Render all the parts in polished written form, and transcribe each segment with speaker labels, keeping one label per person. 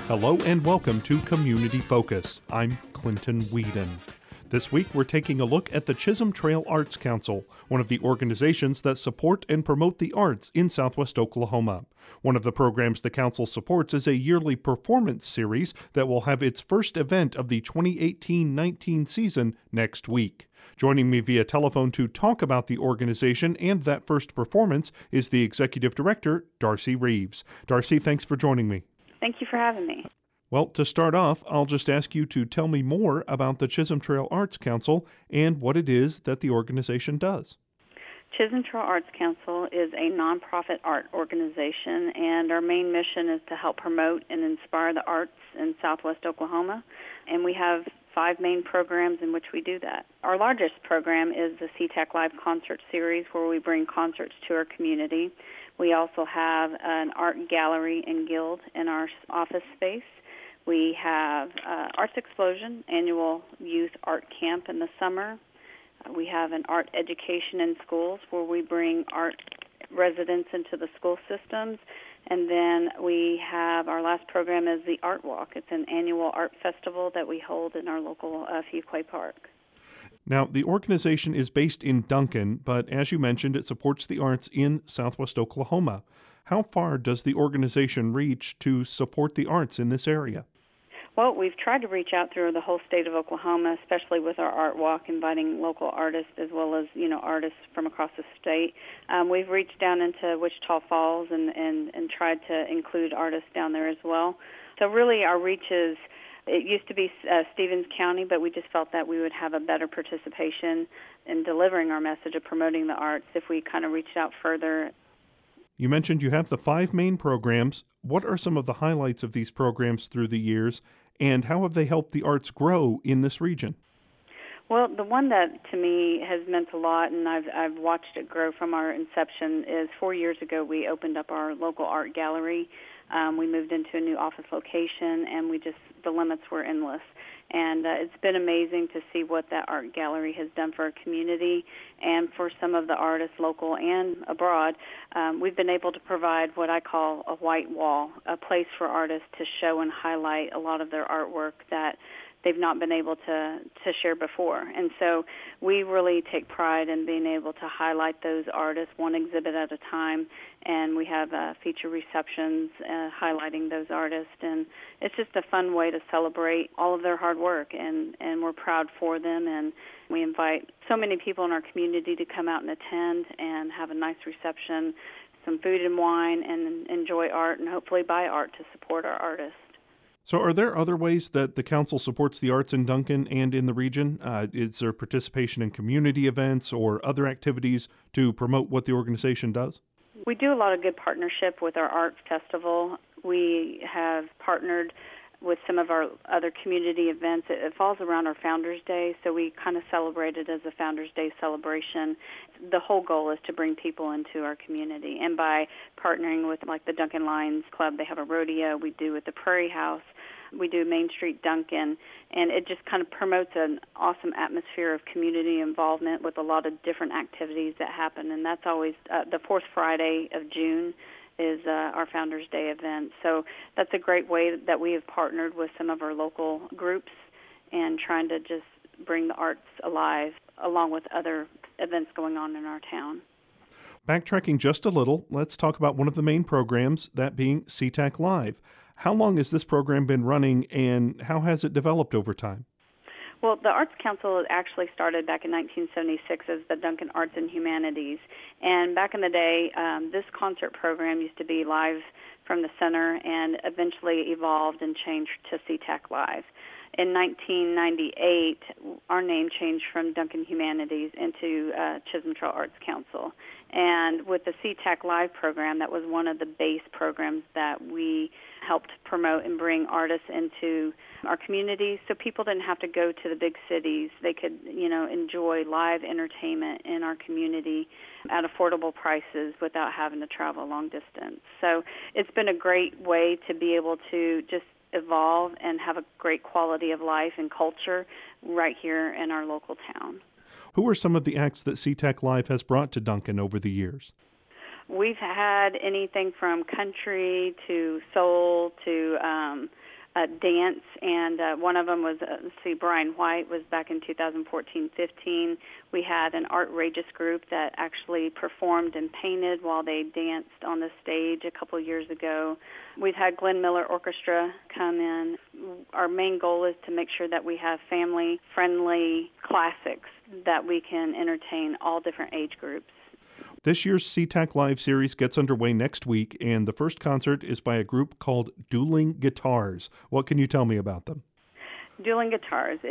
Speaker 1: Hello and welcome to Community Focus. I'm Clinton Whedon. This week we're taking a look at the Chisholm Trail Arts Council, one of the organizations that support and promote the arts in Southwest Oklahoma. One of the programs the council supports is a yearly performance series that will have its first event of the 2018-19 season next week. Joining me via telephone to talk about the organization and that first performance is the Executive Director, Darcy Reeves. Darcy, thanks for joining me.
Speaker 2: Thank you for having me.
Speaker 1: Well, to start off, I'll just ask you to tell me more about the Chisholm Trail Arts Council and what it is that the organization does.
Speaker 2: Chisholm Trail Arts Council is a nonprofit art organization, and our main mission is to help promote and inspire the arts in Southwest Oklahoma, and we have 5 main programs in which we do that. Our largest program is the SeaTac Live Concert Series, where we bring concerts to our community. We also have an art gallery and guild in our office space. We have Arts Explosion, annual youth art camp in the summer. We have an art education in schools where we bring art residents into the school systems. And then we have our last program is the Art Walk. It's an annual art festival that we hold in our local Fuquay Park.
Speaker 1: Now, the organization is based in Duncan, but as you mentioned, it supports the arts in Southwest Oklahoma. How far does the organization reach to support the arts in this area?
Speaker 2: Well, we've tried to reach out through the whole state of Oklahoma, especially with our Art Walk, inviting local artists as well as, artists from across the state. We've reached down into Wichita Falls and tried to include artists down there as well. So really our reach is, it used to be Stevens County, but we just felt that we would have a better participation in delivering our message of promoting the arts if we kind of reached out further.
Speaker 1: You mentioned you have the 5 main programs. What are some of the highlights of these programs through the years, and how have they helped the arts grow in this region?
Speaker 2: Well, the one that to me has meant a lot, and I've watched it grow from our inception, is 4 years ago we opened up our local art gallery. We moved into a new office location, and the limits were endless. And it's been amazing to see what that art gallery has done for our community and for some of the artists, local and abroad. We've been able to provide what I call a white wall, a place for artists to show and highlight a lot of their artwork that they've not been able to share before. And so we really take pride in being able to highlight those artists one exhibit at a time, and we have feature receptions highlighting those artists. And it's just a fun way to celebrate all of their hard work, and we're proud for them. And we invite so many people in our community to come out and attend and have a nice reception, some food and wine, and enjoy art, and hopefully buy art to support our artists.
Speaker 1: So are there other ways that the council supports the arts in Duncan and in the region? Is there participation in community events or other activities to promote what the organization does?
Speaker 2: We do a lot of good partnership with our art festival. We have partnered with some of our other community events. It falls around our Founders Day, so we kind of celebrate it as a Founders Day celebration. The whole goal is to bring people into our community, and by partnering with like the Duncan Lions Club, they have a rodeo. We do with the Prairie House. We do Main Street Duncan, and it just kind of promotes an awesome atmosphere of community involvement with a lot of different activities that happen, and that's always the fourth Friday of June is our Founders Day event. So that's a great way that we have partnered with some of our local groups and trying to just bring the arts alive along with other events going on in our town.
Speaker 1: Backtracking just a little, let's talk about one of the main programs, that being SeaTac Live. How long has this program been running, and how has it developed over time?
Speaker 2: Well, the Arts Council actually started back in 1976 as the Duncan Arts and Humanities. And back in the day, this concert program used to be live from the center and eventually evolved and changed to SeaTac Live. In 1998, our name changed from Duncan Humanities into Chisholm Trail Arts Council. And with the SeaTac Live program, that was one of the base programs that we helped promote and bring artists into our community so people didn't have to go to the big cities. They could, enjoy live entertainment in our community at affordable prices without having to travel a long distance. So it's been a great way to be able to just evolve and have a great quality of life and culture right here in our local town.
Speaker 1: Who are some of the acts that SeaTac Live has brought to Duncan over the years?
Speaker 2: We've had anything from country to soul to dance, and one of them was, Brian White was back in 2014-15. We had an Artrageous group that actually performed and painted while they danced on the stage a couple years ago. We've had Glenn Miller Orchestra come in. Our main goal is to make sure that we have family-friendly classics that we can entertain all different age groups.
Speaker 1: This year's SeaTac Live series gets underway next week, and the first concert is by a group called Dueling Guitars. What can you tell me about them?
Speaker 2: Dueling Guitars.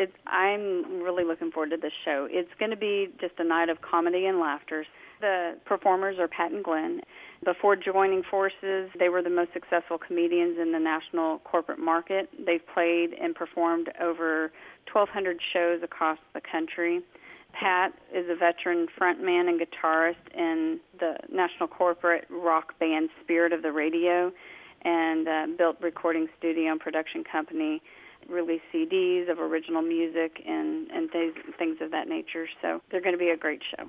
Speaker 2: I'm really looking forward to this show. It's going to be just a night of comedy and laughter. The performers are Pat and Glenn. Before joining forces, they were the most successful comedians in the national corporate market. They've played and performed over 1,200 shows across the country. Pat is a veteran frontman and guitarist in the national corporate rock band Spirit of the Radio, and built recording studio and production company, released CDs of original music and things of that nature. So they're going to be a great show.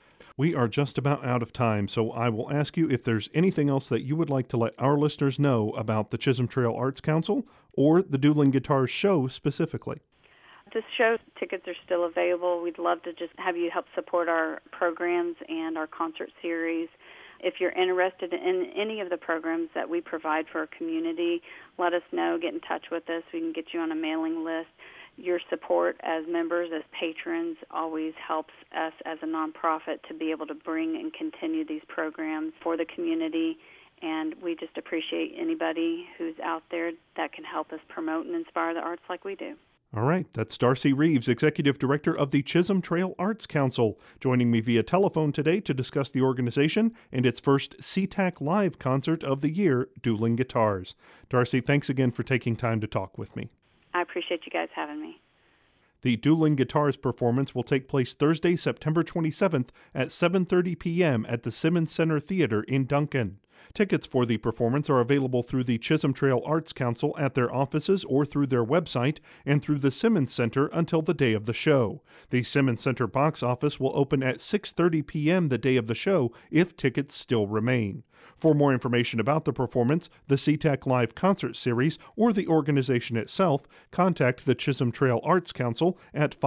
Speaker 1: We are just about out of time, so I will ask you if there's anything else that you would like to let our listeners know about the Chisholm Trail Arts Council or the Dueling Guitars show specifically.
Speaker 2: This show, tickets are still available. We'd love to just have you help support our programs and our concert series. If you're interested in any of the programs that we provide for our community, let us know. Get in touch with us. We can get you on a mailing list. Your support as members, as patrons, always helps us as a nonprofit to be able to bring and continue these programs for the community. And we just appreciate anybody who's out there that can help us promote and inspire the arts like we do.
Speaker 1: All right, that's Darcy Reeves, Executive Director of the Chisholm Trail Arts Council, joining me via telephone today to discuss the organization and its first SeaTac Live concert of the year, Dueling Guitars. Darcy, thanks again for taking time to talk with me.
Speaker 2: I appreciate you guys having me.
Speaker 1: The Dueling Guitars performance will take place Thursday, September 27th at 7:30 p.m. at the Simmons Center Theater in Duncan. Tickets for the performance are available through the Chisholm Trail Arts Council at their offices or through their website and through the Simmons Center until the day of the show. The Simmons Center box office will open at 6:30 p.m. the day of the show if tickets still remain. For more information about the performance, the SeaTac Live concert series, or the organization itself, contact the Chisholm Trail Arts Council at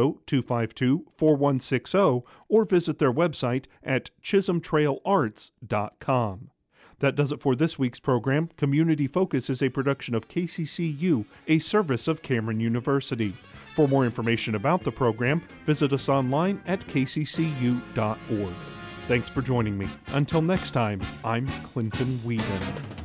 Speaker 1: 580-252-4160 or visit their website at chisholmtrailarts.com. That does it for this week's program. Community Focus is a production of KCCU, a service of Cameron University. For more information about the program, visit us online at kccu.org. Thanks for joining me. Until next time, I'm Clinton Whedon.